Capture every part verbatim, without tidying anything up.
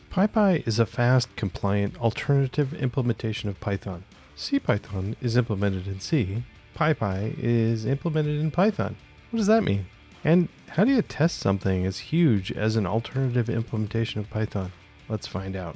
PyPy is a fast, compliant, alternative implementation of Python. CPython is implemented in C. PyPy is implemented in Python. What does that mean? And how do you test something as huge as an alternative implementation of Python? Let's find out.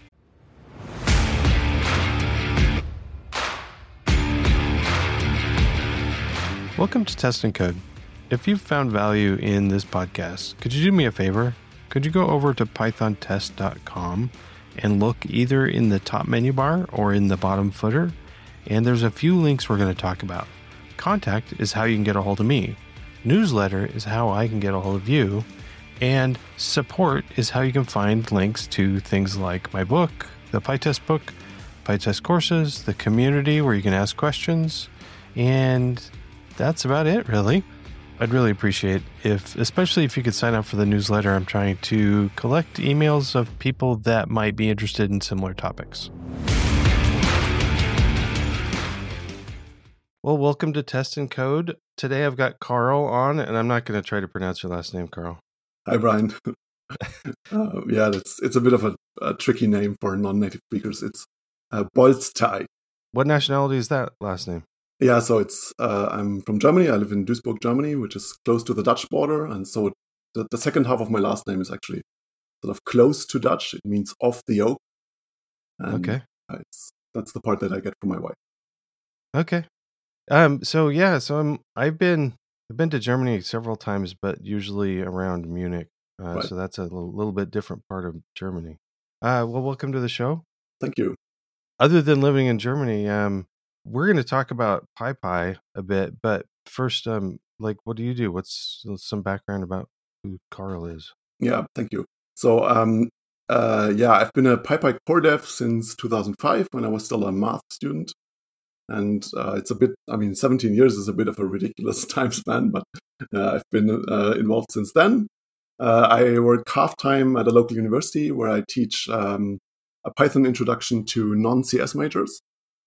Welcome to Test and Code. If you've found value in this podcast, could you do me a favor? Could you go over to python test dot com and look either in the top menu bar or in the bottom footer? And there's a few links we're going to talk about. Contact is how you can get a hold of me. Newsletter is how I can get a hold of you. And support is how you can find links to things like my book, the PyTest book, PyTest courses, the community where you can ask questions. And that's about it, really. I'd really appreciate if, especially if you could sign up for the newsletter. I'm trying to collect emails of people that might be interested in similar topics. Well, welcome to Test and Code. Today I've got Carl on, and I'm not going to try to pronounce your last name, Carl. Hi, Brian. uh, yeah, it's it's a bit of a, a tricky name for non-native speakers. It's uh, Bolztai. What nationality is that last name? Yeah, so it's uh, I'm from Germany. I live in Duisburg, Germany, which is close to the Dutch border. And so the, the second half of my last name is actually sort of close to Dutch. It means off the yoke. And okay. It's, that's the part that I get from my wife. Okay. Um. So yeah. So I'm. I've been. I've been to Germany several times, but usually around Munich. Uh, right. So that's a little, little bit different part of Germany. Uh. Well, welcome to the show. Thank you. Other than living in Germany, um. we're going to talk about PyPy a bit, but first, um, like, what do you do? What's some background about who Carl is? Yeah, thank you. So, um, uh, yeah, I've been a PyPy core dev since two thousand five when I was still a math student. And uh, it's a bit, I mean, seventeen years is a bit of a ridiculous time span, but uh, I've been uh, involved since then. Uh, I work half-time at a local university where I teach um, a Python introduction to non-C S majors.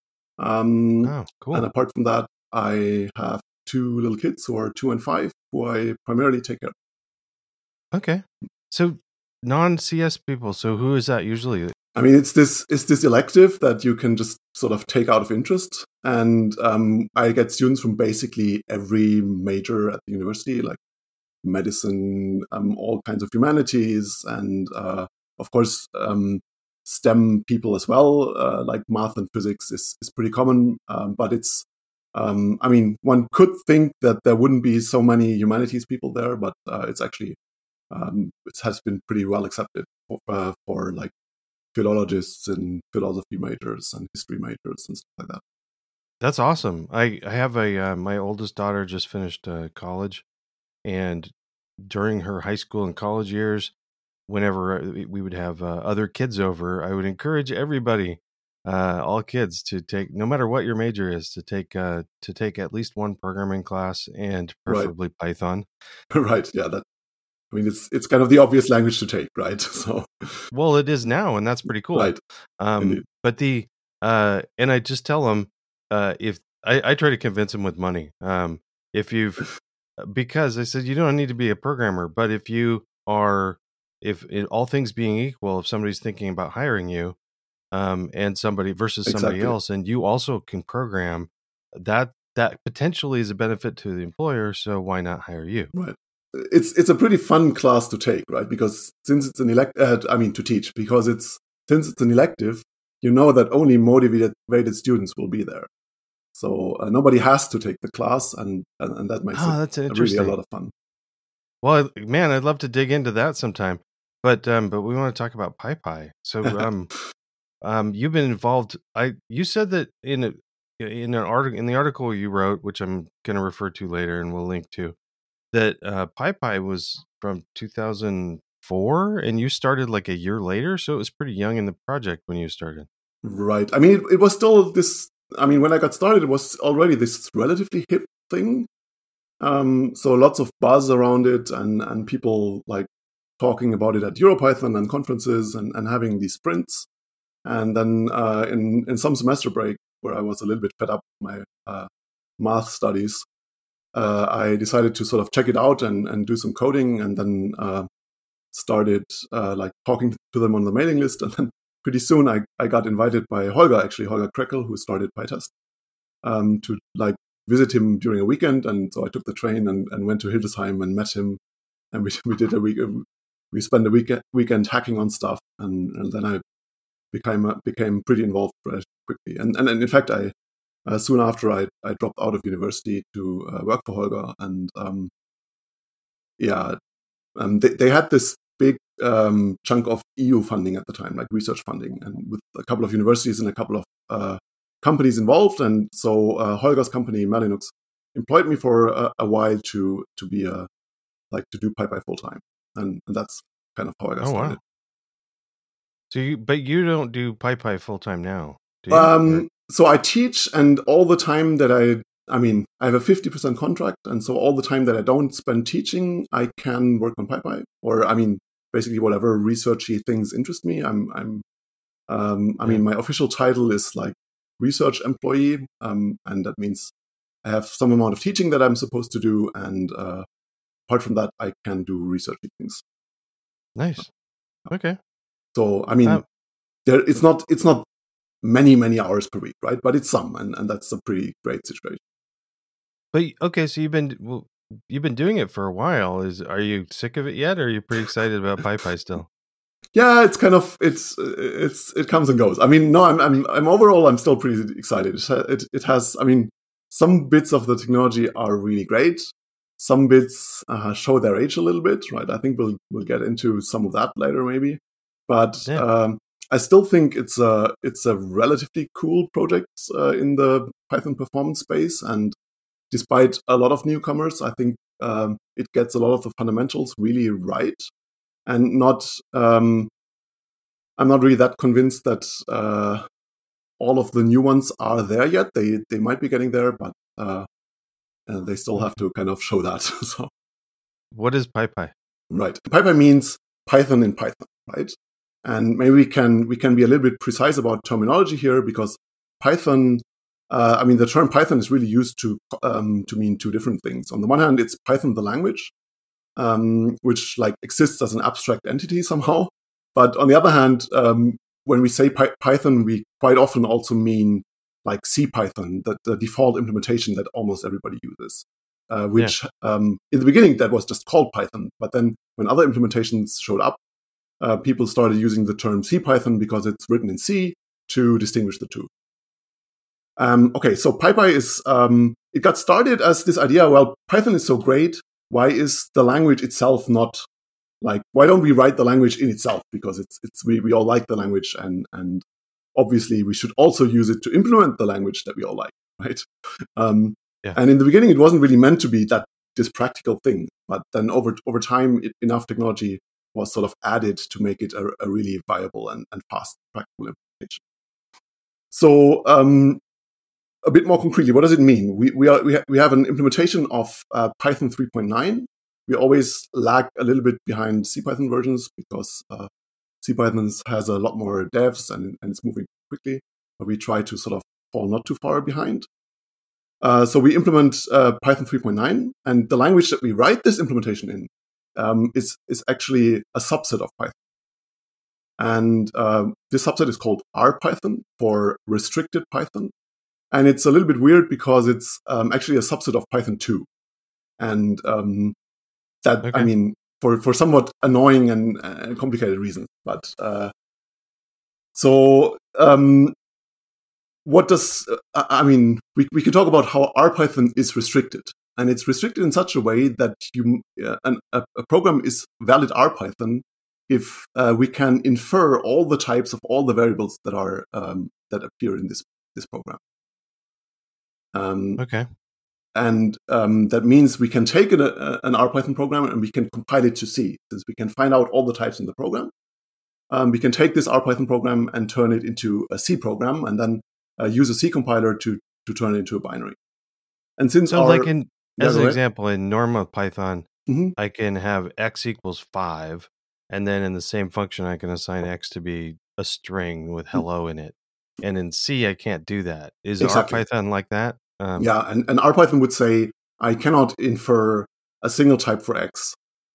Um, oh, cool. And apart from that, I have two little kids who are two and five, who I primarily take care of. Okay. So non-C S people, so who is that usually? I mean, it's this it's this elective that you can just sort of take out of interest. And um, I get students from basically every major at the university, like medicine, um, all kinds of humanities, and uh, of course, um, STEM people as well, uh, like math and physics is, is pretty common. Um, but it's, um, I mean, one could think that there wouldn't be so many humanities people there, but uh, it's actually, um, it has been pretty well accepted for, uh, for like philologists and philosophy majors and history majors and stuff like that. That's awesome. I, I have a, uh, my oldest daughter just finished uh, college, and during her high school and college years, whenever we would have uh, other kids over, I would encourage everybody, uh, all kids, to take, no matter what your major is, to take uh, to take at least one programming class, and preferably right. Python. Right. Yeah. That. I mean, it's it's kind of the obvious language to take, right? So. Well, it is now, and that's pretty cool. Right. Um, but the uh, and I just tell them uh, if I, I try to convince them with money. Um, if you've because I said you don't need to be a programmer, but if you are If it, all things being equal, if somebody's thinking about hiring you, um, and somebody versus somebody exactly. else, and you also can program, that that potentially is a benefit to the employer. So why not hire you? Right. It's it's a pretty fun class to take, right? Because since it's an elect, uh, I mean to teach, because it's since it's an elective, you know that only motivated, motivated students will be there. So uh, nobody has to take the class, and and, and that makes oh, it that's really a lot of fun. Well, man, I'd love to dig into that sometime. But um, but we want to talk about PyPy. So um, um, you've been involved. I you said that in a, in an article in the article you wrote, which I'm going to refer to later, and we'll link to, that uh, PyPy was from two thousand four, and you started like a year later. So it was pretty young in the project when you started. Right. I mean, it, it was still this. I mean, when I got started, it was already this relatively hip thing. Um, so lots of buzz around it, and and people like talking about it at EuroPython and conferences, and, and having these sprints. And then uh, in, in some semester break, where I was a little bit fed up with my uh, math studies, uh, I decided to sort of check it out and, and do some coding. And then uh, started uh, like talking to them on the mailing list, and then pretty soon I, I got invited by Holger, actually Holger Kreckel, who started PyTest, um, to like visit him during a weekend. And so I took the train and, and went to Hildesheim and met him, and we we did a week we spent a weekend weekend hacking on stuff, and, and then I became uh, became pretty involved very quickly. And and, and in fact, I uh, soon after I I dropped out of university to uh, work for Holger, and um, yeah, um, they they had this big um, chunk of E U funding at the time, like research funding, and with a couple of universities and a couple of uh, companies involved. And so uh, Holger's company, Malinux, employed me for a, a while to to be a like to do PyPy full time, and, and that's kind of how I got oh, started. Wow. So you, but you don't do PyPy full time now, do you? Um, so I teach, and all the time that I, I mean, I have a fifty percent contract, and so all the time that I don't spend teaching, I can work on PyPy, or I mean, basically whatever researchy things interest me. I'm, I'm, um, I yeah. mean, my official title is like research employee, um, and that means I have some amount of teaching that I'm supposed to do, and uh, apart from that, I can do researchy things. Nice. Okay. So I mean, um, there it's not it's not many many hours per week, right? But it's some, and, and that's a pretty great situation. But okay, so you've been well, you've been doing it for a while. Is are you sick of it yet, or are you pretty excited about PyPy still? Yeah, it's kind of it's it's it comes and goes. I mean, no, I'm I'm I'm overall I'm still pretty excited. It it, it has. I mean, some bits of the technology are really great. Some bits uh, show their age a little bit, right? I think we'll we'll get into some of that later, maybe. But yeah. um, I still think it's a it's a relatively cool project uh, in the Python performance space, and despite a lot of newcomers, I think um, it gets a lot of the fundamentals really right, and not. Um, I'm not really that convinced that uh, all of the new ones are there yet. They they might be getting there, but uh, uh, they still have to kind of show that. So, what is PyPy? Right, PyPy means Python in Python, right? And maybe we can we can be a little bit precise about terminology here, because Python, uh, I mean, the term Python is really used to um, to mean two different things. On the one hand, it's Python the language, um, which like exists as an abstract entity somehow. But on the other hand, um, when we say Py- Python, we quite often also mean like CPython, the, the default implementation that almost everybody uses. Uh, which yeah. um, in the beginning that was just called Python, but then when other implementations showed up, uh, people started using the term CPython because it's written in C to distinguish the two. Um, okay, so PyPy is um, it got started as this idea. Well, Python is so great. Why is the language itself not like? Why don't we write the language in itself? Because it's it's we we all like the language, and and obviously we should also use it to implement the language that we all like, right? Um, Yeah. And in the beginning, it wasn't really meant to be that this practical thing. But then over over time, it, enough technology was sort of added to make it a, a really viable and, and fast practical implementation. So um, a bit more concretely, what does it mean? We we are we, ha- we have an implementation of uh, Python three point nine. We always lag a little bit behind CPython versions because uh, CPython has a lot more devs and, and it's moving quickly. But we try to sort of fall not too far behind. Uh, so we implement uh, Python three point nine, and the language that we write this implementation in um, is is actually a subset of Python. And uh, this subset is called RPython, for restricted Python. And it's a little bit weird because it's um, actually a subset of Python two. And um, that, okay. I mean, for, for somewhat annoying and, and complicated reasons. But uh, so... Um, What does, uh, I mean, we, we can talk about how RPython is restricted. And it's restricted in such a way that you, uh, an, a, a program is valid RPython if uh, we can infer all the types of all the variables that are um, that appear in this, this program. Um, okay. And um, that means we can take an, a, an RPython program and we can compile it to C. Since we can find out all the types in the program, um, we can take this RPython program and turn it into a C program, and then Uh, use a C compiler to to turn it into a binary. And since so, our, like in yeah, as an example, in normal Python, mm-hmm. I can have x equals five, and then in the same function, I can assign x to be a string with hello in it. And in C, I can't do that. Is exactly. RPython like that? Um, yeah, and, and RPython would say I cannot infer a single type for x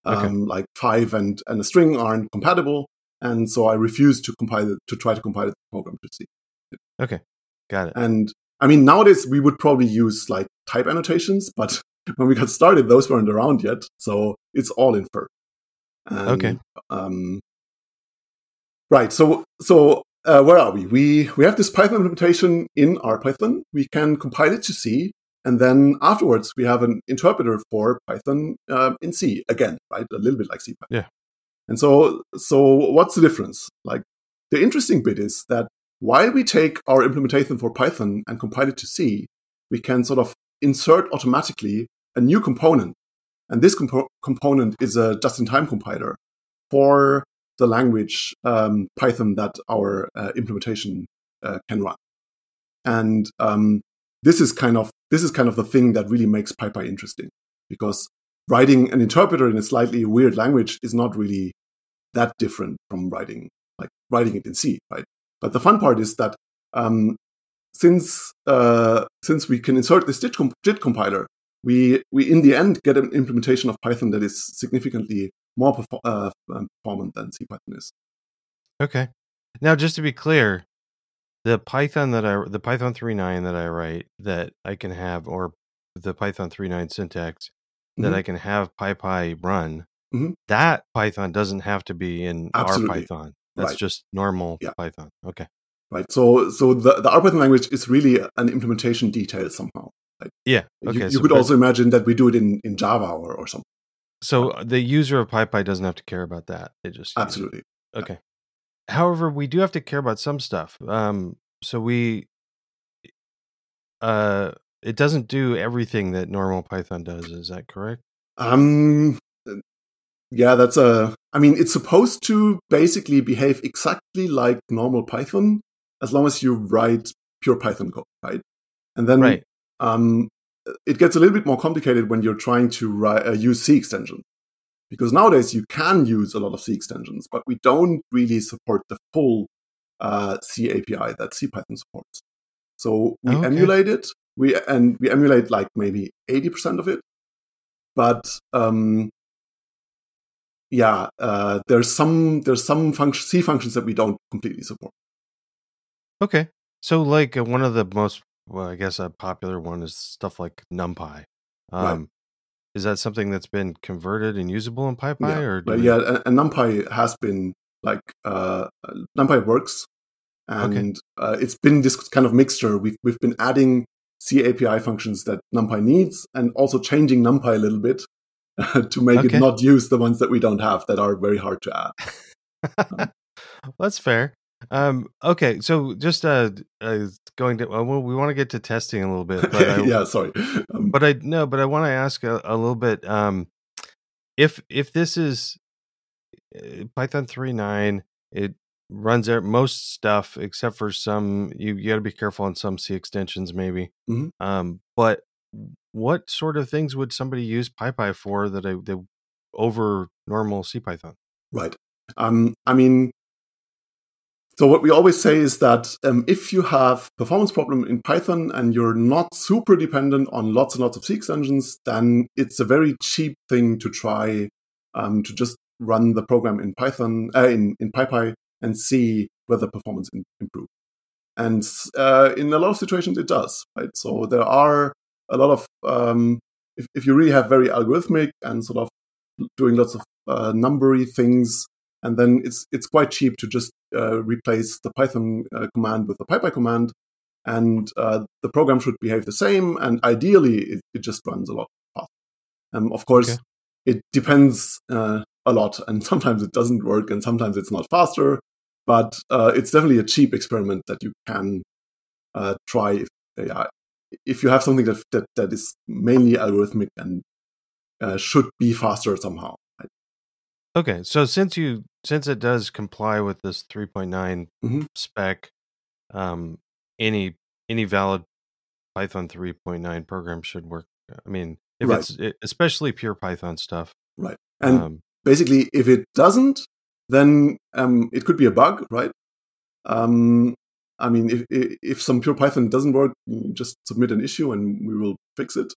Um, Okay. Like five and, and a string aren't compatible. And so I refuse to compile it, to try to compile the program to C. Okay. Got it. And I mean, nowadays we would probably use like type annotations, but when we got started, those weren't around yet. So it's all infer. And, Okay. Um, right. So, so uh, where are we? We we have this Python implementation in R Python. We can compile it to C. And then afterwards, we have an interpreter for Python uh, in C again, right? A little bit like C Python. Yeah. And so, so what's the difference? Like, the interesting bit is that while we take our implementation for Python and compile it to C, we can sort of insert automatically a new component. And this compo- component is a just-in-time compiler for the language um, Python that our uh, implementation uh, can run. And um, this is kind of this is kind of the thing that really makes PyPy interesting, because writing an interpreter in a slightly weird language is not really that different from writing like writing it in C, right? But the fun part is that um, since uh, since we can insert this JIT, comp- JIT compiler, we we in the end get an implementation of Python that is significantly more perfor- uh, performant than C Python is. Okay. Now, just to be clear, the Python that I the Python three point nine that I write that I can have, or the Python three point nine syntax that mm-hmm. I can have PyPy run, mm-hmm. that Python doesn't have to be in Absolutely. R Python. That's right. just normal yeah. Python. Okay. Right. So so the, the R Python language is really an implementation detail somehow. Right? Yeah. Okay. You, you so, could but, also imagine that we do it in, in Java or, or something. So the user of PyPy doesn't have to care about that. They just absolutely. Okay. Yeah. However, we do have to care about some stuff. Um. So we. Uh. It doesn't do everything that normal Python does. Is that correct? Um. Yeah, that's a. I mean, it's supposed to basically behave exactly like normal Python, as long as you write pure Python code, right? And then right. um, it gets a little bit more complicated when you're trying to write, uh, use C extensions. Because nowadays you can use a lot of C extensions, but we don't really support the full uh, C A P I that C Python supports. So we okay. emulate it, we and we emulate like maybe eighty percent of it. But um, yeah, uh, there's some there's some function, C functions that we don't completely support. Okay, so like uh, one of the most, well, I guess a popular one is stuff like NumPy. Um, right. Is that something that's been converted and usable in PyPy, yeah. or do but we... yeah, and, and NumPy has been like uh, NumPy works, and okay. uh, it's been this kind of mixture. We've we've been adding C A P I functions that NumPy needs, and also changing NumPy a little bit to make okay. it not use the ones that we don't have that are very hard to add. um, That's fair. Um, okay, so just uh, uh going to uh, we want to get to testing a little bit, but I, yeah, sorry, um, but I no, but I want to ask a, a little bit. Um, if if this is uh, Python three point nine, it runs out most stuff except for some. You, you got to be careful on some C extensions, maybe. Mm-hmm. Um, but what sort of things would somebody use PyPy for that I, they over normal C Python? Right. Um, I mean. So what we always say is that um, if you have performance problem in Python and you're not super dependent on lots and lots of C extensions, then it's a very cheap thing to try um, to just run the program in Python uh, in in PyPy and see whether performance in, improves. And uh, in a lot of situations, it does. Right. So there are a lot of um, if if you really have very algorithmic and sort of doing lots of uh, numbery things. And then it's it's quite cheap to just uh, replace the Python uh, command with the PyPy command, and uh, the program should behave the same. And ideally, it, it just runs a lot faster. Um, of course, okay. It depends uh, a lot, and sometimes it doesn't work, and sometimes it's not faster. But uh, it's definitely a cheap experiment that you can uh, try if, uh, if you have something that, that that is mainly algorithmic and uh, should be faster somehow. Right? Okay, so since you since it does comply with this three point nine mm-hmm. spec, um, any any valid Python three point nine program should work. I mean, if right. it's it, especially pure Python stuff, right? And um, basically, if it doesn't, then um, it could be a bug, right? Um, I mean, if if some pure Python doesn't work, just submit an issue and we will fix it.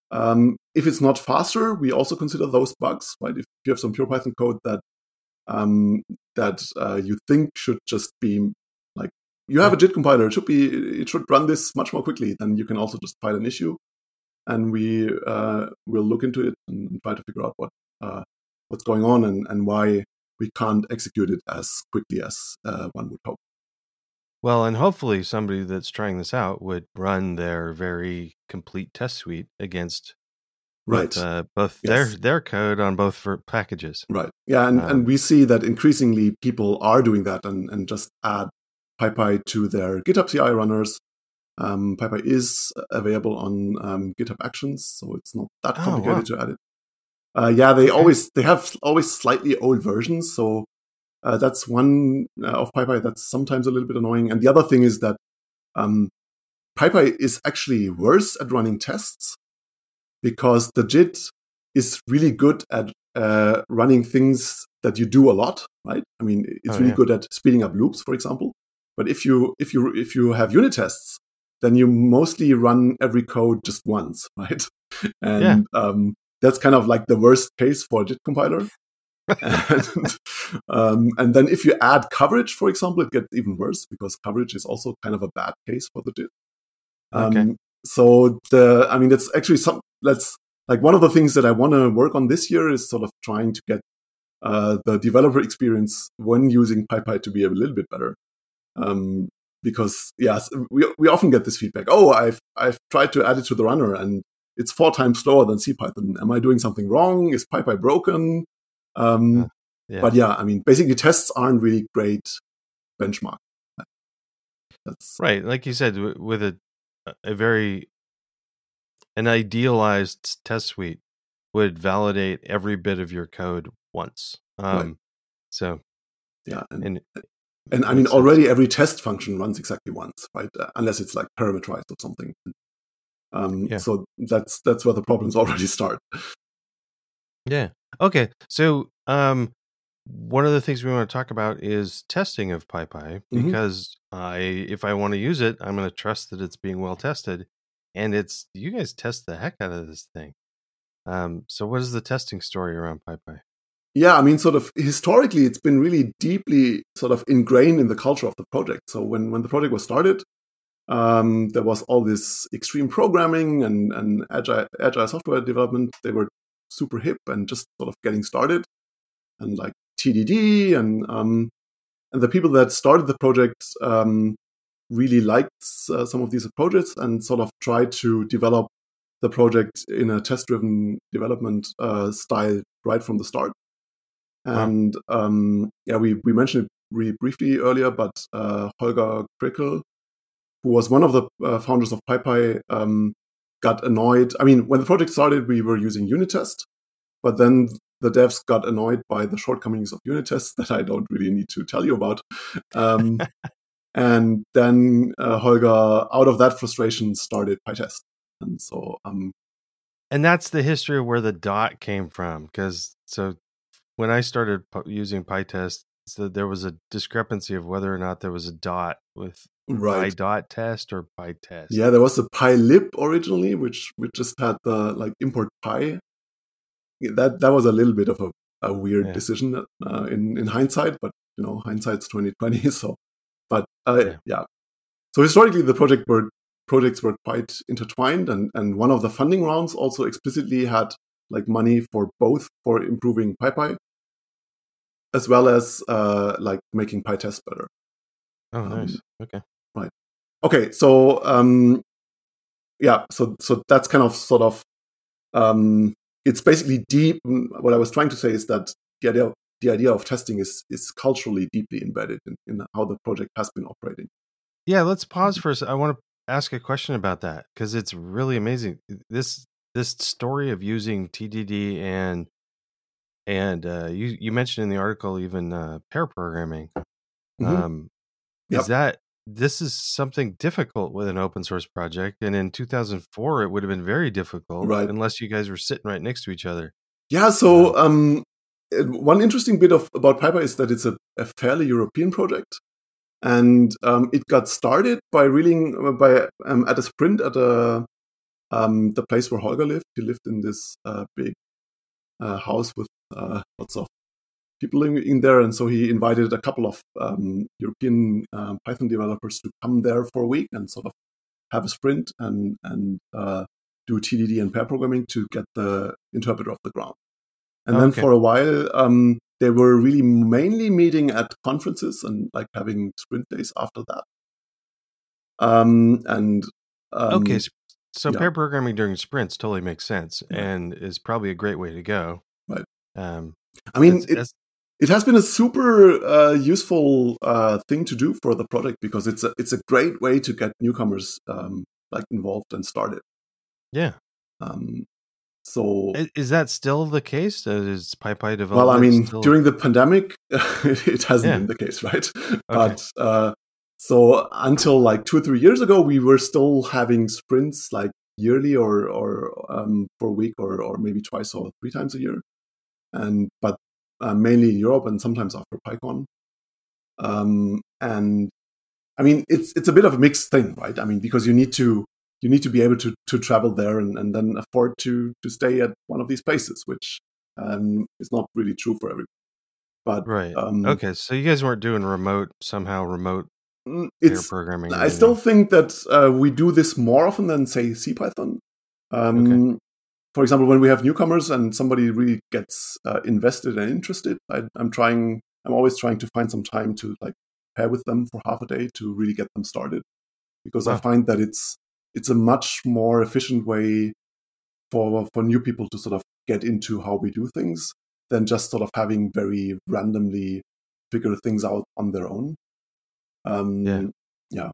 Um, if it's not faster, we also consider those bugs, right? If you have some pure Python code that um, that uh, you think should just be like, you have a JIT compiler, it should be, it should run this much more quickly, then you can also just file an issue, and we uh, will look into it and try to figure out what uh, what's going on and, and why we can't execute it as quickly as uh, one would hope. Well, and hopefully somebody that's trying this out would run their very complete test suite against Right. with, uh, both Yes. their their code on both for packages. Right. Yeah, and, Um, and we see that increasingly people are doing that and, and just add PyPy to their GitHub C I runners. Um, PyPy is available on um, GitHub Actions, so it's not that Oh, complicated wow. to add it. Uh, yeah, they Okay. always they have always slightly old versions, so uh, that's one uh, of PyPy that's sometimes a little bit annoying. And the other thing is that um, PyPy is actually worse at running tests because the JIT is really good at uh, running things that you do a lot, right? I mean, it's Oh, really yeah. good at speeding up loops, for example. But if you if you if you have unit tests, then you mostly run every code just once, right? And yeah. um, that's kind of like the worst case for a JIT compiler. and, um, and then if you add coverage, for example, it gets even worse because coverage is also kind of a bad case for the JIT. Um, Okay. So the, I mean, that's actually some, let's, like one of the things that I want to work on this year is sort of trying to get uh, the developer experience when using PyPy to be a little bit better. Um, because yes, we we often get this feedback. Oh, I've I've tried to add it to the runner and it's four times slower than CPython. Am I doing something wrong? Is PyPy broken? Um, Uh, yeah. But yeah, I mean, basically tests aren't really great benchmark. That's right. Like you said, w- with a a very an idealized test suite would validate every bit of your code once. Um, right. So Yeah, and and, and I mean, already every test function runs exactly once, right? Uh, unless it's like parameterized or something. Um, yeah. So that's that's where the problems already start. Yeah. Okay. So um, one of the things we want to talk about is testing of PyPy because mm-hmm. I, if I want to use it, I'm going to trust that it's being well tested, and it's you guys test the heck out of this thing. Um, so what is the testing story around PyPy? Yeah, I mean, sort of historically, it's been really deeply sort of ingrained in the culture of the project. So when when the project was started, um, there was all this extreme programming and and agile agile software development. They were super hip and just sort of getting started, and like T D D and um, and the people that started the project um, really liked uh, some of these approaches and sort of tried to develop the project in a test-driven development uh, style right from the start. And wow. um, yeah, we, we mentioned it really briefly earlier, but uh, Holger Krickel, who was one of the uh, founders of PyPy, um, got annoyed. I mean, when the project started, we were using unit test, but then the devs got annoyed by the shortcomings of unit tests that I don't really need to tell you about. Um, and then uh, Holger, out of that frustration, started PyTest. And so, um, and that's the history of where the dot came from. Because so when I started p- using PyTest, so there was a discrepancy of whether or not there was a dot with right. PyDot test or PyTest. Yeah, there was a PyLib originally, which which just had the like import Py. That that was a little bit of a, a weird yeah. decision uh, in in hindsight, but you know, hindsight's twenty twenty. So, but uh, yeah. yeah. So historically, the project were projects were quite intertwined, and and one of the funding rounds also explicitly had like money for both for improving PyPy as well as uh, like making PyTest better. Oh, nice. Um, okay. Right. Okay. So um, yeah. So so that's kind of sort of um, it's basically deep. What I was trying to say is that the idea of, the idea of testing is is culturally deeply embedded in, in how the project has been operating. Yeah. Let's pause for a second. I want to ask a question about that because it's really amazing. This this story of using T D D and and uh, you you mentioned in the article even uh, pair programming. Mm-hmm. Um, yep. Is that this is something difficult with an open source project, and in two thousand four it would have been very difficult, right? Unless you guys were sitting right next to each other. Yeah. So um, one interesting bit of about PyPy is that it's a, a fairly European project, and um, it got started by reeling by um, at a sprint at a um, the place where Holger lived. He lived in this uh, big uh, house with uh, lots of people living in there, and so he invited a couple of um, European uh, Python developers to come there for a week and sort of have a sprint and and uh, do T D D and pair programming to get the interpreter off the ground. And Oh, then okay. for a while, um, they were really mainly meeting at conferences and like having sprint days after that. Um, and um, Okay, s- so yeah. pair programming during sprints totally makes sense Right. and is probably a great way to go. Right. Um, I mean, that's, it, that's it has been a super uh, useful uh, thing to do for the project because it's a it's a great way to get newcomers um, like involved and started. yeah. Um, so I- Is that still the case? Uh, Is PyPy development well, I mean, still? during the pandemic, it hasn't Yeah. been the case, right? Okay. But uh, so until like two or three years ago, we were still having sprints like yearly or or um, for a week or or maybe twice or three times a year, and but uh, mainly in Europe and sometimes after PyCon. Um, and I mean, it's it's a bit of a mixed thing, right? I mean, because you need to you need to be able to to travel there and, and then afford to to stay at one of these places, which um, is not really true for everybody. But Right. um, Okay. So you guys weren't doing remote, somehow remote mm, pair it's programming or I still anything. think that uh, we do this more often than say CPython. Um, Okay. for example, when we have newcomers and somebody really gets uh, invested and interested, I, I'm trying. I'm always trying to find some time to like pair with them for half a day to really get them started, because I Wow. find that it's it's a much more efficient way for for new people to sort of get into how we do things than just sort of having very randomly figure things out on their own. Um, Yeah. yeah,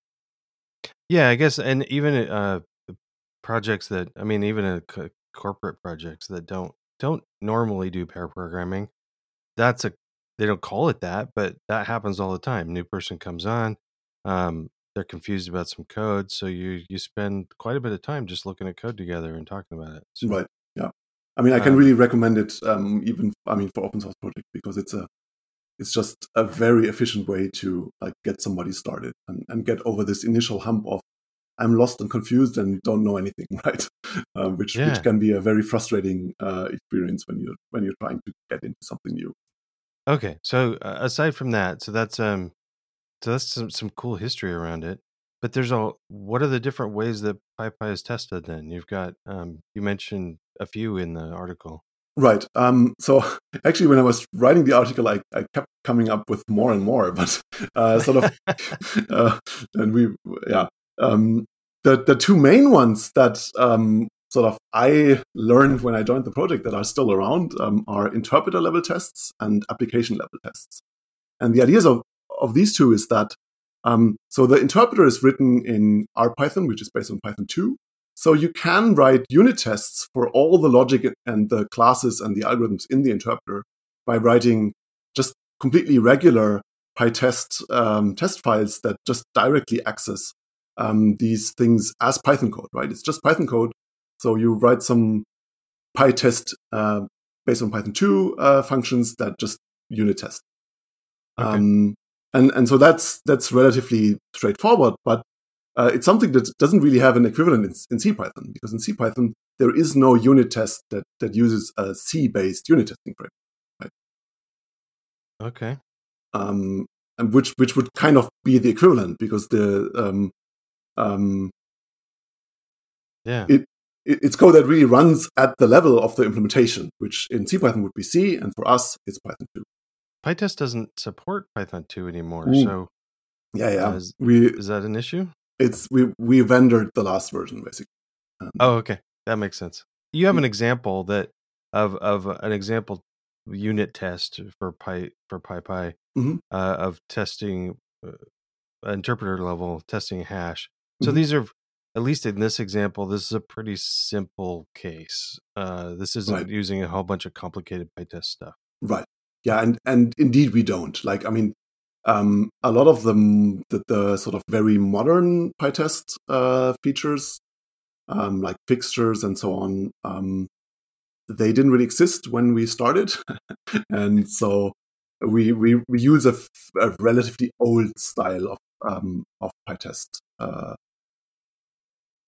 Yeah. I guess, and even uh, projects that I mean, even a co- corporate projects that don't don't normally do pair programming. That's a they don't call it that, but that happens all the time. New person comes on, um, they're confused about some code, so you you spend quite a bit of time just looking at code together and talking about it. So, right. Yeah, I mean, I can um, really recommend it. Um, even I mean, for open source project because it's a it's just a very efficient way to like get somebody started and, and get over this initial hump of I'm lost and confused and don't know anything, right? Um, which which yeah. can be a very frustrating uh, experience when you're when you're trying to get into something new. Okay. So uh, aside from that, so that's um, so that's some some cool history around it. But there's a what are the different ways that PyPy is tested? Then you've got um, you mentioned a few in the article. Right. Um, so actually, when I was writing the article, I, I kept coming up with more and more, but uh, sort of, uh, and we, yeah, um, the the two main ones that um, sort of I learned when I joined the project that are still around um, are interpreter level tests and application level tests. And the ideas of of these two is that um, so the interpreter is written in R Python, which is based on Python two. So you can write unit tests for all the logic and the classes and the algorithms in the interpreter by writing just completely regular PyTest um, test files that just directly access um, these things as Python code, right? It's just Python code. So you write some PyTest uh, based on Python two uh, functions that just unit test. Okay. Um, and and so that's that's relatively straightforward, but uh, it's something that doesn't really have an equivalent in, in CPython, because in CPython there is no unit test that that uses a C-based unit testing framework, right? Okay. Um, and which which would kind of be the equivalent, because the um, um, Yeah. it, it it's code that really runs at the level of the implementation, which in CPython would be C, and for us it's Python two. PyTest doesn't support Python two anymore, Ooh. so Yeah, uh, yeah. is, We is that an issue? it's we we vendored the last version basically. Um, Oh, okay. That makes sense. You have an example that of of an example unit test for Py for PyPy mhm, uh, of testing uh, interpreter level testing hash. So mhm, these are at least in this example, this is a pretty simple case. Uh, this right. isn't using a whole bunch of complicated PyTest stuff. Right. Yeah, and and indeed we don't. Like, I mean, um, a lot of them, the, the sort of very modern PyTest uh, features, um, like fixtures and so on, um, they didn't really exist when we started, and so we we, we use a, f- a relatively old style of um, of PyTest. Uh,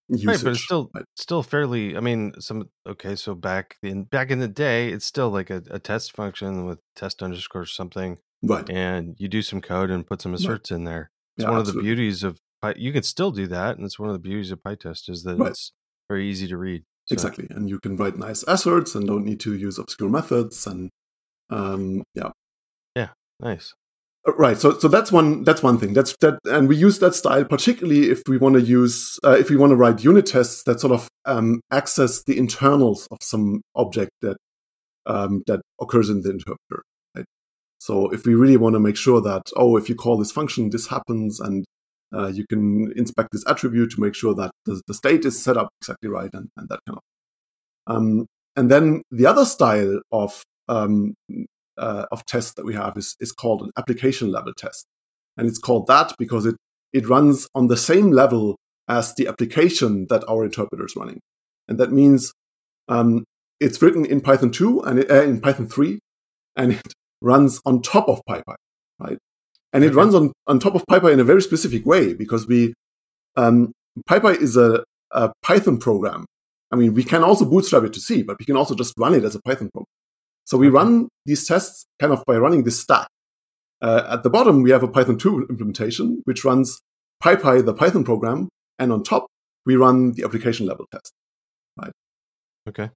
usage. Right, but it's still right? still fairly. I mean, some okay. So back in back in the day, it's still like a, a test function with test underscore something, Right. and you do some code and put some asserts right. in there. It's Yeah, one absolutely. of the beauties of Py, you can still do that, and it's one of the beauties of PyTest is that Right. it's very easy to read. So. Exactly, and you can write nice asserts and don't need to use obscure methods, and um, yeah, yeah, nice. Right. So, so that's one. That's one thing. That's that, and we use that style particularly if we want to use, uh, if we want to write unit tests that sort of um, access the internals of some object that um, that occurs in the interpreter. Right. So, if we really want to make sure that, oh, if you call this function, this happens, and uh, you can inspect this attribute to make sure that the, the state is set up exactly right, and, and that kind of. Um, and then the other style of um, Uh, of tests that we have is, is called an application level test. And it's called that because it, it runs on the same level as the application that our interpreter is running. And that means um, it's written in Python two and it, uh, in Python three, and it runs on top of PyPy, right? And it okay. runs on, on top of PyPy in a very specific way because we um, PyPy is a, a Python program. I mean, we can also bootstrap it to C, but we can also just run it as a Python program. So we okay. run these tests kind of by running this stack. Uh, at the bottom, we have a Python two implementation, which runs PyPy, the Python program, and on top, we run the application level test. Right? Okay.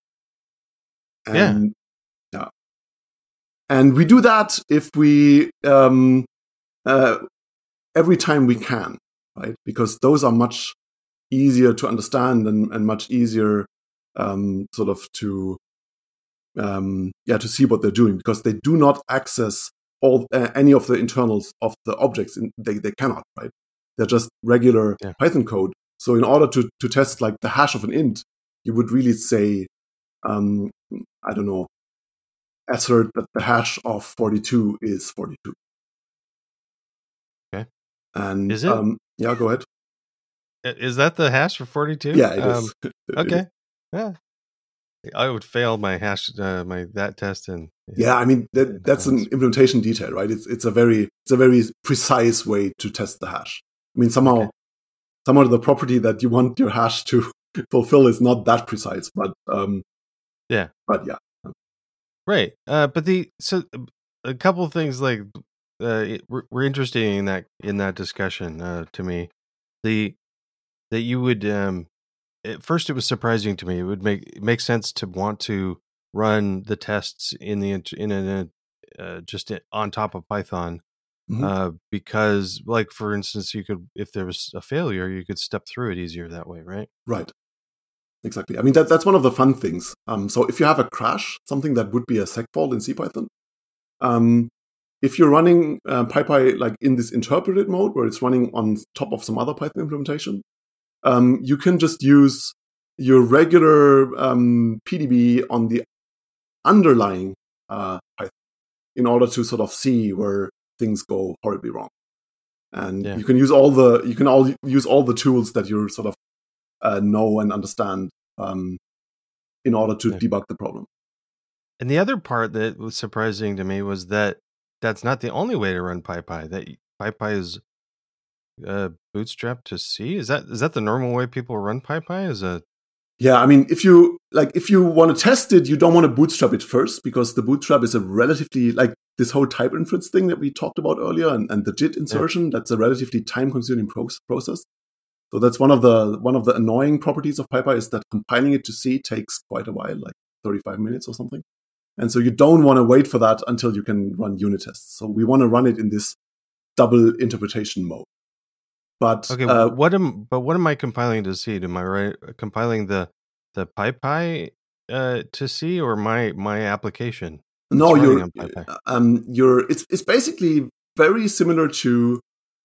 And, yeah. yeah. And we do that if we um, uh, every time we can, right? Because those are much easier to understand and, and much easier um, sort of to Um, yeah, to see what they're doing, because they do not access all uh, any of the internals of the objects. In, they they cannot, right? They're just regular yeah. Python code. So in order to to test like the hash of an int, you would really say, um, I don't know, assert that the hash of forty-two is forty-two. Okay. And is it? Um, yeah, go ahead. Is that the hash for forty-two? Yeah, it um, is. Okay. It is. Yeah. I would fail my hash, uh, my that test, and yeah, I mean that, that's an implementation detail, right? It's it's a very it's a very precise way to test the hash. I mean, somehow, okay. somehow the property that you want your hash to fulfill is not that precise, but um, yeah, but yeah, right. Uh, but the so a couple of things like uh, it, we're, we're interested in that in that discussion. Uh, to me, the that you would. Um, At first, it was surprising to me. It would make it make sense to want to run the tests in the in a uh, just on top of Python, mm-hmm. uh, because, like for instance, you could if there was a failure, you could step through it easier that way, right? Right. Exactly. I mean that that's one of the fun things. Um, so if you have a crash, something that would be a segfault in CPython, um, if you're running uh, PyPy like in this interpreted mode where it's running on top of some other Python implementation. Um, you can just use your regular um, P D B on the underlying uh, Python in order to sort of see where things go horribly wrong. And yeah. you can use all the you can all use all the tools that you sort of uh, know and understand um, in order to yeah. debug the problem. And the other part that was surprising to me was that that's not the only way to run PyPy. That PyPy is Uh, bootstrap to C? Is that is that the normal way people run PyPy? Is a yeah, I mean, if you like, if you want to test it, you don't want to bootstrap it first because the bootstrap is a relatively like this whole type inference thing that we talked about earlier, and, and the J I T insertion. Yeah. That's a relatively time-consuming pro- process. So that's one of the one of the annoying properties of PyPy is that compiling it to C takes quite a while, like thirty-five minutes or something. And so you don't want to wait for that until you can run unit tests. So we want to run it in this double interpretation mode. But okay, uh, what am but what am I compiling to C? Am I right compiling the the PyPy uh, to C or my my application? No, you're um you're it's it's basically very similar to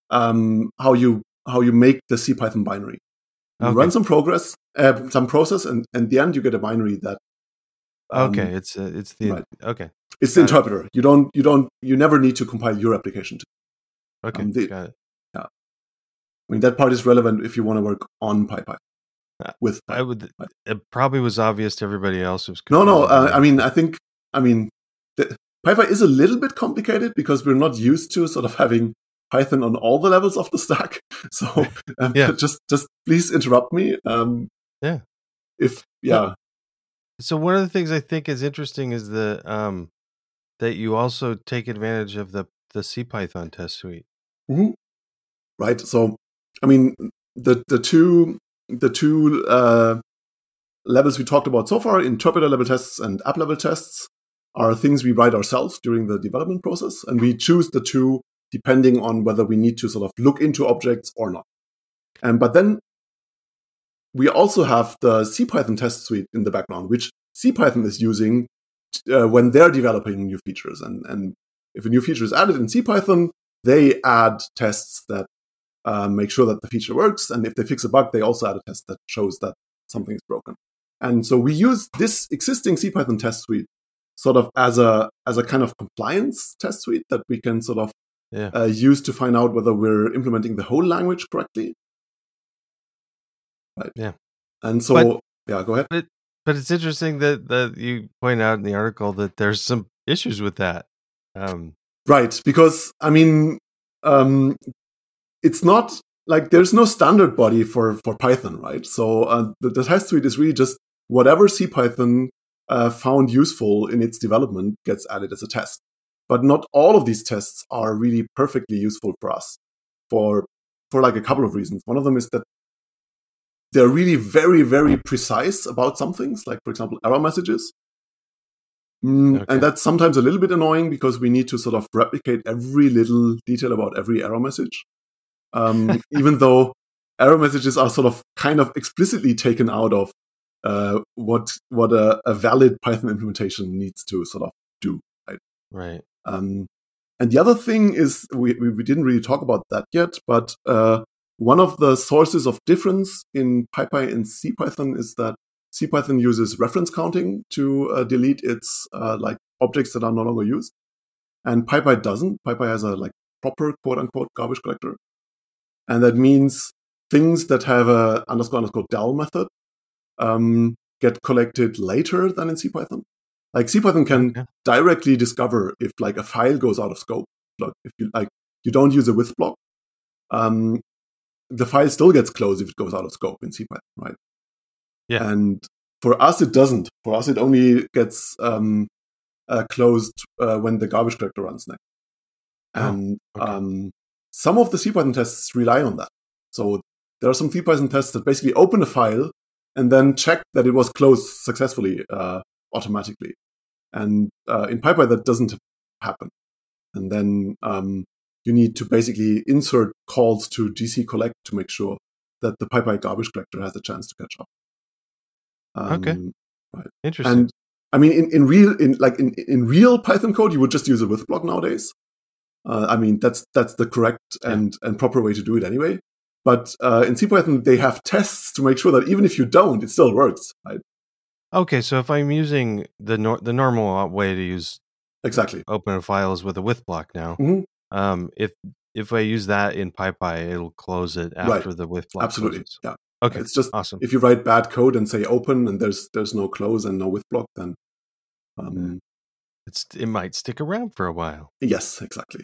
um how you how you make the CPython binary. You okay. run some progress, uh, some process, and in the end you get a binary that. Um, okay, it's uh, it's the right. okay. It's the interpreter. It. You don't you don't you never need to compile your application to. Okay, um, the, got it. Yeah. I mean, that part is relevant if you want to work on PyPy. With PyPy. I would. It probably was obvious to everybody else who's. No, no. Uh, I mean, I think. I mean, the, PyPy is a little bit complicated because we're not used to sort of having Python on all the levels of the stack. So um, Yeah. just just please interrupt me. Um, Yeah. If yeah. So one of the things I think is interesting is the um, that you also take advantage of the the CPython test suite. Mm-hmm. Right. So I mean the the two the two uh, levels we talked about so far, interpreter level tests and app level tests, are things we write ourselves during the development process, and we choose the two depending on whether we need to sort of look into objects or not. And but then we also have the CPython test suite in the background, which CPython is using uh, when they're developing new features. And, and if a new feature is added in CPython, they add tests that uh, make sure that the feature works. And if they fix a bug, they also add a test that shows that something is broken. And so we use this existing CPython test suite sort of as a as a kind of compliance test suite that we can sort of yeah. uh, use to find out whether we're implementing the whole language correctly. Right. Yeah. And so, but, yeah, go ahead. But but it's interesting that, that you point out in the article that there's some issues with that. Um, right. Because, I mean, um, it's not like there's no standard body for, for Python, right? So uh, the, the test suite is really just whatever CPython uh, found useful in its development gets added as a test. But not all of these tests are really perfectly useful for us for, for like a couple of reasons. One of them is that they're really very, very precise about some things, like, for example, error messages. Mm, okay. And that's sometimes a little bit annoying because we need to sort of replicate every little detail about every error message. Um, even though error messages are sort of kind of explicitly taken out of uh, what what a, a valid Python implementation needs to sort of do. Right. Right. Um, and the other thing is, we, we, we didn't really talk about that yet, but uh, one of the sources of difference in PyPy and CPython is that CPython uses reference counting to uh, delete its uh, like objects that are no longer used, and PyPy doesn't. PyPy has a like proper quote unquote garbage collector, and that means things that have a underscore underscore del method um, get collected later than in CPython. Like CPython can okay. directly discover if like a file goes out of scope. Like if you like you don't use a with block. Um, the file still gets closed if it goes out of scope in CPython, right? Yeah. And for us, it doesn't. For us, it only gets um, uh, closed uh, when the garbage collector runs next. And oh, okay. um, some of the CPython tests rely on that. So there are some CPython tests that basically open a file and then check that it was closed successfully uh, automatically. And uh, in PyPy, that doesn't happen. And then um, you need to basically insert calls to G C collect to make sure that the PyPy garbage collector has a chance to catch up. Um, okay, right. Interesting. And I mean, in, in real, in like in, in real Python code, you would just use a with block nowadays. Uh, I mean, that's that's the correct yeah. and and proper way to do it anyway. But uh, in CPython, they have tests to make sure that even if you don't, it still works, right? Okay, so if I'm using the nor- the normal way to use exactly open a file is with a with block now. Mm-hmm. Um, if if I use that in PyPy, it'll close it after right. the with block. Absolutely, closes. yeah. Okay, it's just awesome. If you write bad code and say open and there's there's no close and no with block, then um, yeah. it's it might stick around for a while. Yes, exactly.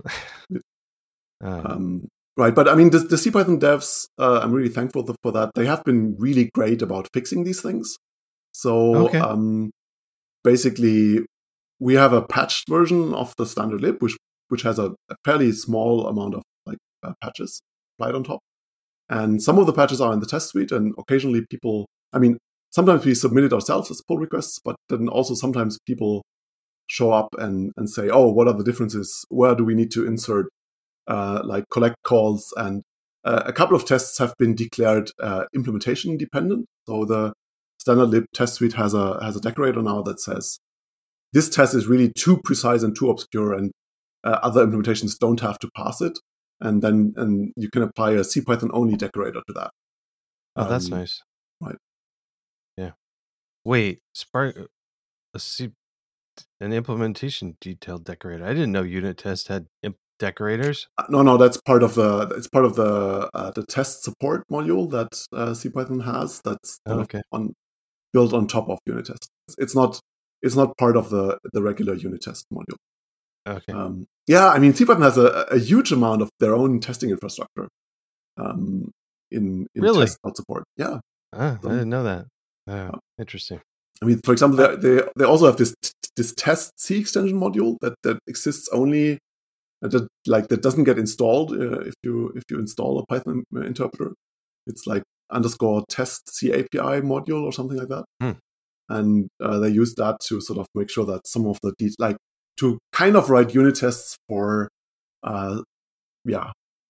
um, um, right, but I mean, the, the CPython devs, uh, I'm really thankful for that. They have been really great about fixing these things. So okay. um, basically, we have a patched version of the standard lib, which which has a, a fairly small amount of like uh, patches applied on top. And some of the patches are in the test suite, and occasionally people, I mean, sometimes we submit it ourselves as pull requests, but then also sometimes people show up and, and say, oh, what are the differences? Where do we need to insert uh, like collect calls? And uh, a couple of tests have been declared uh, implementation dependent. So the standard lib test suite has a has a decorator now that says this test is really too precise and too obscure, and uh, other implementations don't have to pass it. And then and you can apply a CPython only decorator to that. Oh, that's um, nice. Right. Yeah. Wait, Spark, a C, an implementation detailed decorator. I didn't know unit test had imp- decorators. Uh, no, no, that's part of the it's part of the uh, the test support module that uh, CPython has. That's oh, okay. on built on top of unit test. It's not it's not part of the the regular unit test module. Okay. Um, yeah, I mean, CPython has a, a huge amount of their own testing infrastructure um, in in Really? test out support. Yeah. Ah, I So, didn't know that. Oh, yeah. interesting. I mean, for example, Uh, they, they they also have this this test C extension module that that exists only that like that doesn't get installed uh, if you if you install a Python interpreter. It's like underscore test C A P I module or something like that. Hmm. And uh, they use that to sort of make sure that some of the de- like to kind of write unit tests for uh yeah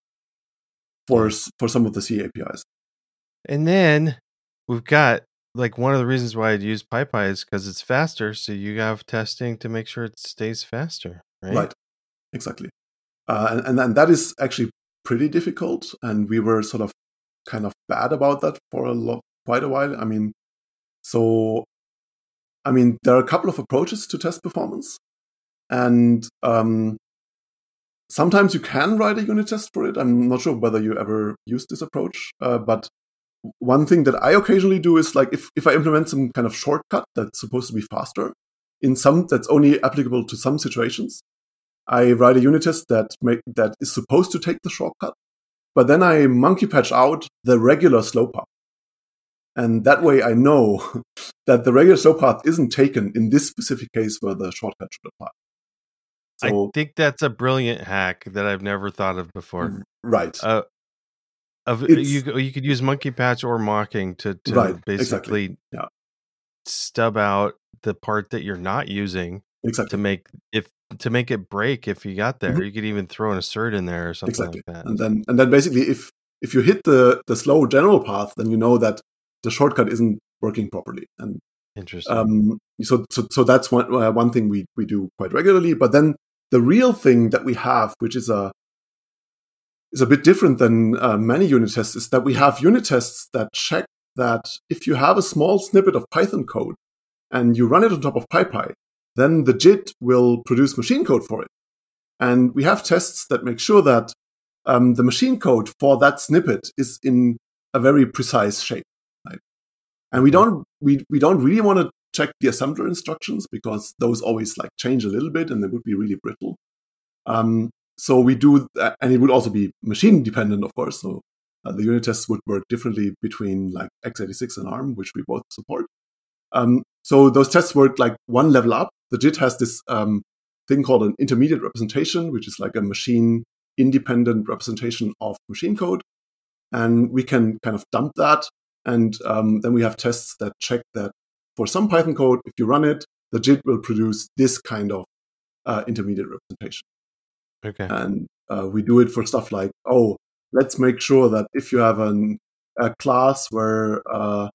for Yeah. for some of the C A P Is. And then we've got like one of the reasons why I'd use PyPy is because it's faster. So you have testing to make sure it stays faster, right? Right, exactly. Uh, and, and and that is actually pretty difficult. And we were sort of kind of bad about that for a lot, quite a while. I mean, so I mean, there are a couple of approaches to test performance, and um, sometimes you can write a unit test for it. I'm not sure whether you ever used this approach, uh, but one thing that I occasionally do is like if, if I implement some kind of shortcut that's supposed to be faster in some that's only applicable to some situations, I write a unit test that make that is supposed to take the shortcut, but then I monkey patch out the regular slow path. And that way I know that the regular slow path isn't taken in this specific case where the shortcut should apply. So, I think that's a brilliant hack that I've never thought of before. Right. Uh, of it's, you you could use monkey patch or mocking to, to right, basically exactly. yeah. stub out the part that you're not using exactly. to make if to make it break if you got there. Mm-hmm. You could even throw an assert in there or something exactly. like that. And then and then basically if if you hit the, the slow general path, then you know that the shortcut isn't working properly. And interesting. Um, so, so so that's one uh, one thing we we do quite regularly. But then the real thing that we have, which is a is a bit different than uh, many unit tests, is that we have unit tests that check that if you have a small snippet of Python code and you run it on top of PyPy, then the J I T will produce machine code for it. And we have tests that make sure that um, the machine code for that snippet is in a very precise shape. Right? And we don't we we don't really want to check the assembler instructions because those always like change a little bit and they would be really brittle. Um, so we do, that, and it would also be machine dependent, of course. So uh, the unit tests would work differently between like x eighty-six and ARM, which we both support. Um, so those tests work like one level up. The J I T has this um, thing called an intermediate representation, which is like a machine independent representation of machine code. And we can kind of dump that. And um, then we have tests that check that for some Python code, if you run it, the J I T will produce this kind of uh, intermediate representation. Okay. And uh, we do it for stuff like, oh, let's make sure that if you have an, a class where uh,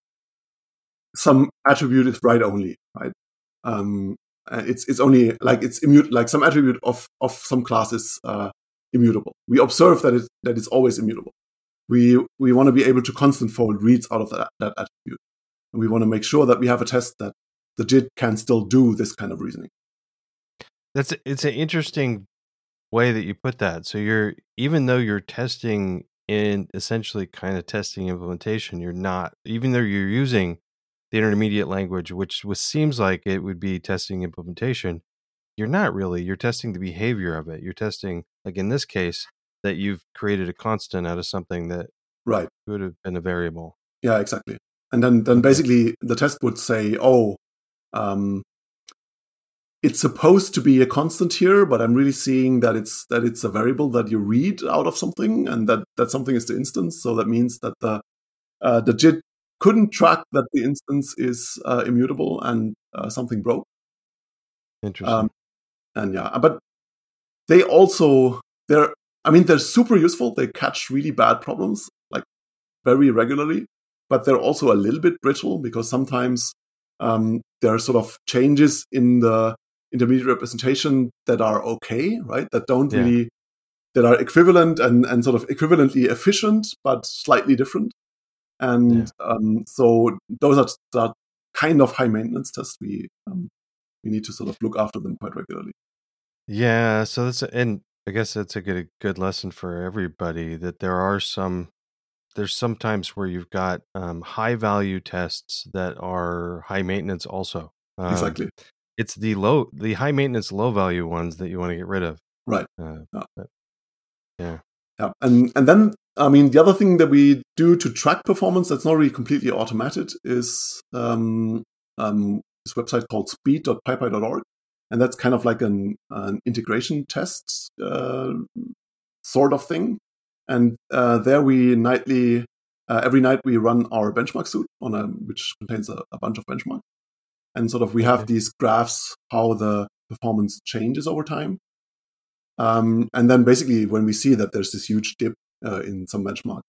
some attribute is write only, right? Um, it's it's only like it's immutable, like some attribute of of some class is uh, immutable. We observe that it that it's always immutable. We we want to be able to constant fold reads out of that, that attribute. And we want to make sure that we have a test that the J I T can still do this kind of reasoning. That's it's an interesting way that you put that. So you're even though you're testing in essentially kind of testing implementation, you're not even though you're using the intermediate language, which was, seems like it would be testing implementation. You're not really. You're testing the behavior of it. You're testing, like in this case, that you've created a constant out of something that right would have been a variable. Yeah, exactly. And then, then okay. basically the test would say, oh, um, it's supposed to be a constant here, but I'm really seeing that it's that it's a variable that you read out of something, and that, that something is the instance. So that means that the uh, the J I T couldn't track that the instance is uh, immutable and uh, something broke. Interesting. Um, and yeah, but they also they're I mean they're super useful. They catch really bad problems like very regularly, but they're also a little bit brittle because sometimes um, there are sort of changes in the intermediate representation that are okay, right? That don't yeah. really that are equivalent and, and sort of equivalently efficient, but slightly different. And yeah. um, so those are, are kind of high maintenance tests. We um, we need to sort of look after them quite regularly. Yeah, so that's and I guess that's a good good lesson for everybody that there are some there's sometimes where you've got um, high value tests that are high maintenance also. Um, exactly. it's the low, the high maintenance, low value ones that you want to get rid of. Right. Uh, yeah. but, yeah. Yeah. And and then I mean the other thing that we do to track performance that's not really completely automated is um, um, this website called speed dot pypy dot org, and that's kind of like an an integration test uh, sort of thing. And uh, there we nightly uh, every night we run our benchmark suite on a which contains a, a bunch of benchmarks. And sort of we have Okay. these graphs how the performance changes over time. Um, and then basically when we see that there's this huge dip uh, in some benchmark,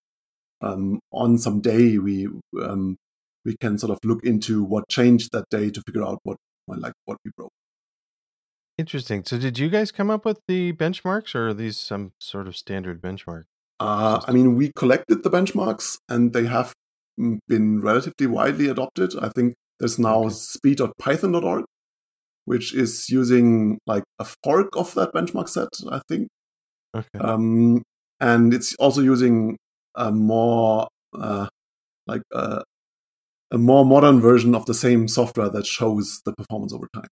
um, on some day we um, we can sort of look into what changed that day to figure out what well, like what we broke. Interesting. So did you guys come up with the benchmarks, or are these some sort of standard benchmark? Uh, I mean, we collected the benchmarks and they have been relatively widely adopted. I think there's now Okay. speed dot python dot org, which is using like a fork of that benchmark set, I think. Okay. Um, and it's also using a more uh, like a, a more modern version of the same software that shows the performance over time.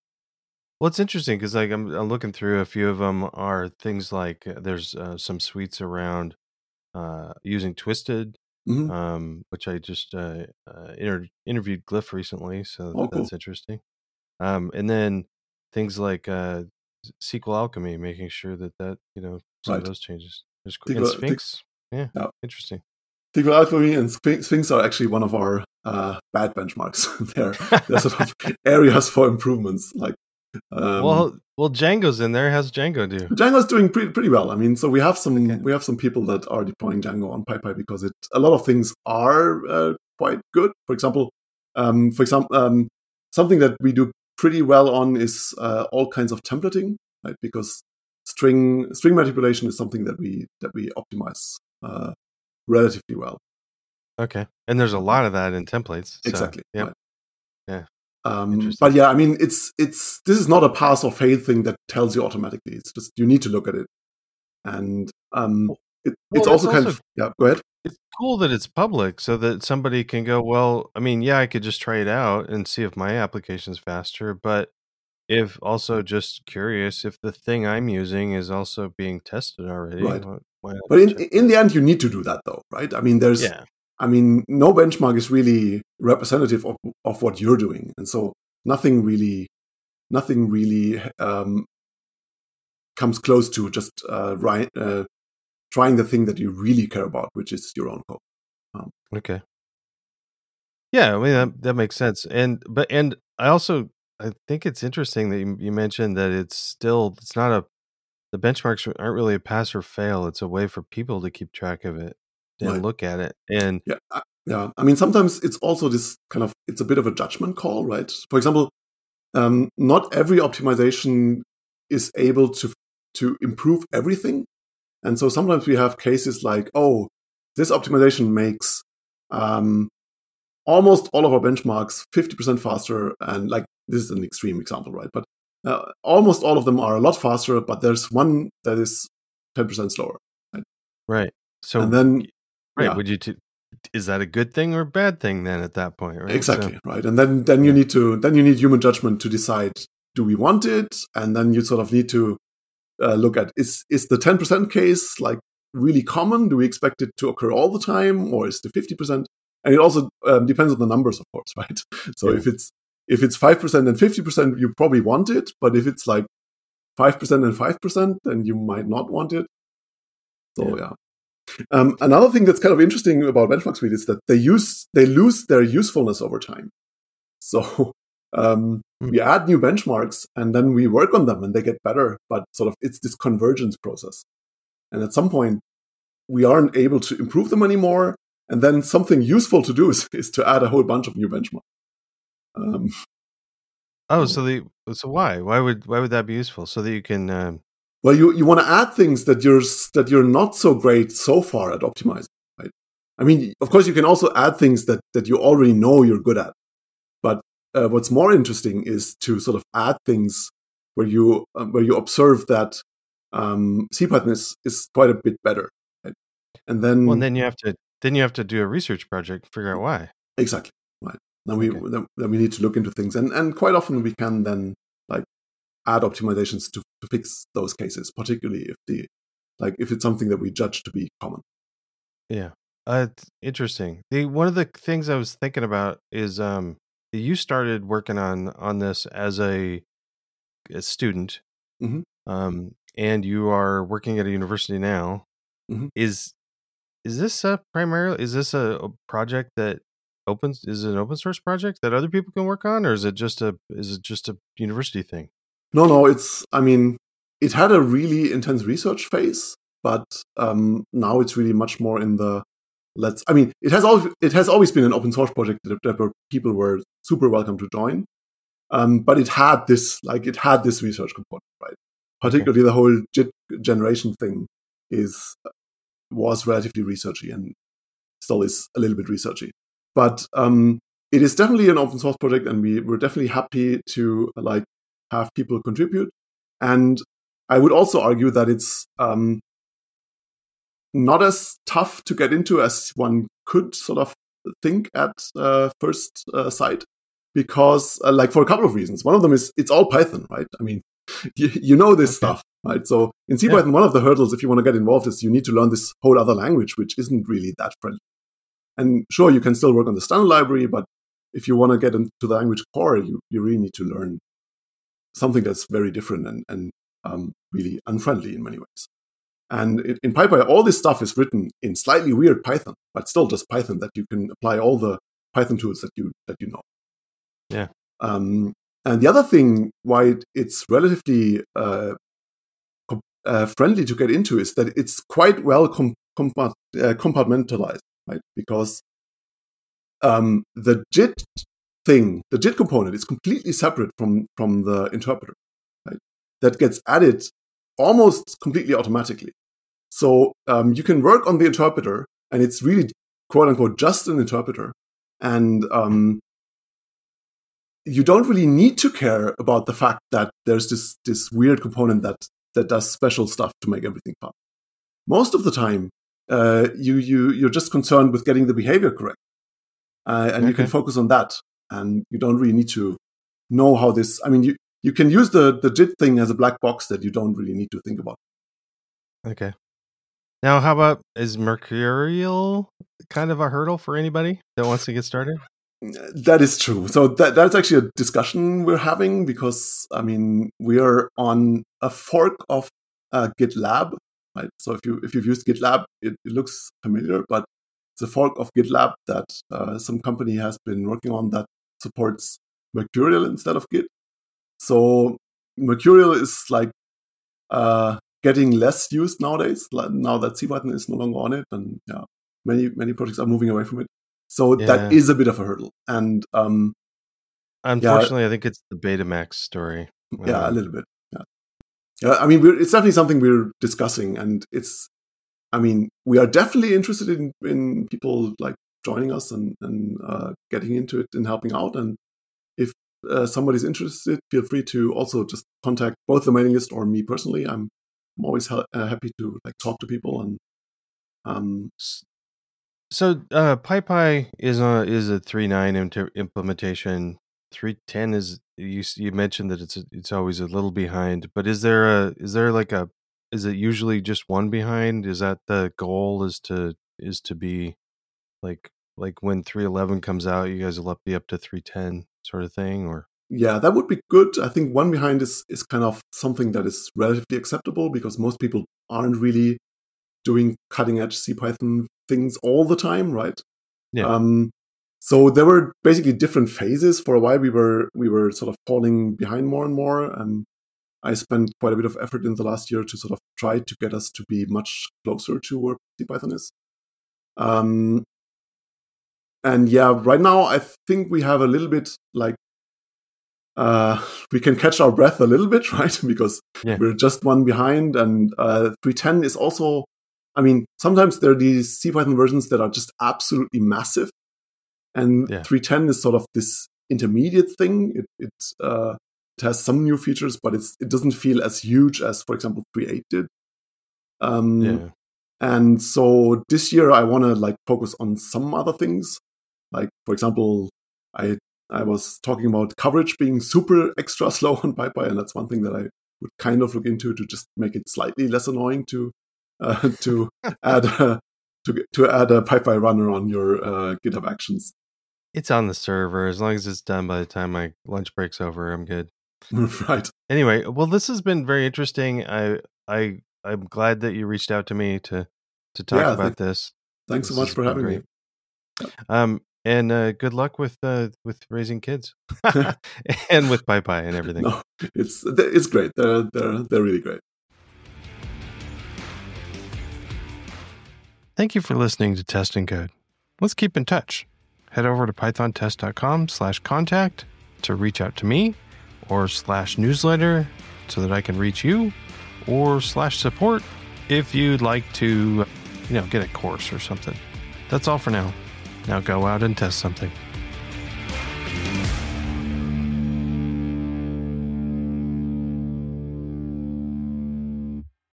Well, it's interesting because like I'm, I'm looking through a few of them are things like uh, there's uh, some suites around uh, using Twisted, Mm-hmm. um, which I just uh, uh, inter- interviewed Glyph recently, so Oh, cool. that's interesting. Um, and then things like uh, S Q L Alchemy, making sure that that you know some Right. of those changes. There's S Q L, and Sphinx, yeah, yeah. interesting. S Q L Alchemy and Sphinx are actually one of our uh, bad benchmarks. they're, they're sort of areas for improvements. Like, um, well, well, Django's in there. How's Django do? Django's doing pretty pretty well. I mean, so we have some Okay. we have some people that are deploying Django on PyPy because it a lot of things are uh, quite good. For example, um, for example, um, something that we do pretty well on is uh, all kinds of templating, right? Because string string manipulation is something that we that we optimize uh, relatively well. Okay, and there's a lot of that in templates. So, Exactly. Yep. Right. Yeah. Um, but yeah, I mean, it's it's this is not a pass or fail thing that tells you automatically. It's just you need to look at it, and um, it, well, it's also kind also, of yeah. Go ahead. It's cool that it's public, so that somebody can go. Well, I mean, yeah, I could just try it out and see if my application's faster, but if also just curious if the thing I'm using is also being tested already. Right. Why, why but in in the end, you need to do that though, right? I mean, there's. Yeah. I mean, no benchmark is really representative of, of what you're doing, and so nothing really, nothing really um, comes close to just uh, right, uh, trying the thing that you really care about, which is your own code. Um, okay. Yeah, I mean that that makes sense, and but and I also I think it's interesting that you, you mentioned that it's still it's not a the benchmarks aren't really a pass or fail. It's a way for people to keep track of it and right. look at it, and yeah, I, yeah. I mean, sometimes it's also this kind of it's a bit of a judgment call, right? For example, um, not every optimization is able to to improve everything, and so sometimes we have cases like, oh, this optimization makes um, almost all of our benchmarks fifty percent faster, and like this is an extreme example, right? But uh, almost all of them are a lot faster, but there's one that is ten percent slower. Right. right. So and then, right, yeah, would you? T- is that a good thing or a bad thing then at that point? Right. exactly, So, right. And then then yeah. you need to then you need human judgment to decide, do we want it? And then you sort of need to uh, look at is is the ten percent case like really common? Do we expect it to occur all the time, or is the fifty percent? And it also um, depends on the numbers, of course, right? So Yeah. if it's if it's five percent and fifty percent, you probably want it. But if it's like five percent and five percent, then you might not want it. So yeah. yeah. Um, another thing that's kind of interesting about Benchmark Suite is that they use they lose their usefulness over time. So um, mm. we add new benchmarks and then we work on them and they get better. But sort of it's this convergence process. And at some point, we aren't able to improve them anymore. And then something useful to do is, is to add a whole bunch of new benchmarks. Um, oh, so the so why why would why would that be useful? So that you can. Um... Well, you, you want to add things that you're that you're not so great so far at optimizing, right? I mean, of course, you can also add things that that you already know you're good at. But uh, what's more interesting is to sort of add things where you uh, where you observe that um, CPython is is quite a bit better, right? And then well, and then you have to then you have to do a research project, figure out why. Exactly, right. then we Okay. then, then we need to look into things, and and quite often we can then like add optimizations to, to fix those cases, particularly if the like if it's something that we judge to be common. Yeah. Uh, it's interesting. The one of the things I was thinking about is um you started working on on this as a, a student, hmm um, and you are working at a university now. hmm Is is this a primarily is this a, a project that opens is it an open source project that other people can work on, or is it just a is it just a university thing? No, no, it's I mean it had a really intense research phase, but um, now it's really much more in the let's. I mean, it has always it has always been an open source project that, that were, people were super welcome to join. Um, but it had this like it had this research component, right? Okay. Particularly the whole JIT generation thing is was relatively researchy and still is a little bit researchy. But um, it is definitely an open source project, and we were definitely happy to like have people contribute. And I would also argue that it's um, not as tough to get into as one could sort of think at uh, first uh, sight, because uh, like for a couple of reasons. One of them is it's all Python, right? I mean, you, you know this Okay. stuff, right? So in Yeah. CPython, one of the hurdles if you want to get involved is you need to learn this whole other language, which isn't really that friendly. And sure, you can still work on the standard library, but if you want to get into the language core, you, you really need to learn something that's very different and, and um, really unfriendly in many ways. And it, in PyPy, all this stuff is written in slightly weird Python, but still just Python that you can apply all the Python tools that you that you know. Yeah. Um, and the other thing why it's relatively uh, com- uh, friendly to get into is that it's quite well com- compart- uh, compartmentalized, right? Because um, the JIT thing, the JIT component, is completely separate from from the interpreter, right? That gets added almost completely automatically. So um, you can work on the interpreter, and it's really quote unquote just an interpreter, and um, you don't really need to care about the fact that there's this this weird component that that does special stuff to make everything fun. Most of the time, uh, you you you're just concerned with getting the behavior correct, uh, and okay. you can focus on that, and you don't really need to know how this. I mean, you you can use the the JIT thing as a black box that you don't really need to think about. Okay. Now, how about, is Mercurial kind of a hurdle for anybody that wants to get started? That is true. So that that's actually a discussion we're having, because I mean we are on a fork of uh, GitLab, right? So if you if you've used GitLab, it, it looks familiar, but it's a fork of GitLab that uh, some company has been working on that supports Mercurial instead of Git. So Mercurial is like uh, getting less used nowadays. Now that CPython is no longer on it, and yeah, many many projects are moving away from it. So yeah. that is a bit of a hurdle. And um, unfortunately, yeah, I think it's the Betamax story. Yeah, um, a little bit. Yeah, yeah. I mean, we're, it's definitely something we're discussing, and it's. I mean, we are definitely interested in, in people like joining us and, and uh, getting into it and helping out. And if uh, somebody's interested, feel free to also just contact both the mailing list or me personally. I'm, I'm always ha- uh, happy to like talk to people. And um, so uh, PyPy is a is a three point nine inter- implementation. three point ten is you you mentioned that it's a, it's always a little behind, but is there a is there like a is it usually just one behind? Is that the goal, is to is to be like like when three eleven comes out, you guys will be up to three ten sort of thing? Or yeah, that would be good. I think one behind is is kind of something that is relatively acceptable, because most people aren't really doing cutting edge CPython things all the time, right? Yeah. Um, so there were basically different phases. For a while, we were we were sort of falling behind more and more. Um, I spent quite a bit of effort in the last year to sort of try to get us to be much closer to where CPython is. Um, and yeah, right now I think we have a little bit like uh, we can catch our breath a little bit, right? Because yeah. we're just one behind, and uh, three ten is also. I mean, sometimes there are these CPython versions that are just absolutely massive, and yeah. three ten is sort of this intermediate thing. It it, uh, it has some new features, but it's it doesn't feel as huge as, for example, three eight did. Um, yeah. And so this year I want to like focus on some other things, like for example, I I was talking about coverage being super extra slow on PyPy, and that's one thing that I would kind of look into to just make it slightly less annoying to uh, to add a, to to add a PyPy runner on your uh, GitHub Actions. It's on the server. As long as it's done by the time my lunch break's over, I'm good. Right. Anyway, well, this has been very interesting. I I I'm glad that you reached out to me to to talk Yeah, about thank- this. Thanks This so much has for been having great. me. Um, and uh, good luck with uh, with raising kids and with PyPy and everything. No, it's it's great. They're they're they're really great. Thank you for listening to Test and Code. Let's keep in touch. Head over to pythontest.com slash contact to reach out to me, or slash newsletter so that I can reach you, or slash support if you'd like to, you know, get a course or something. That's all for now. Now go out and test something.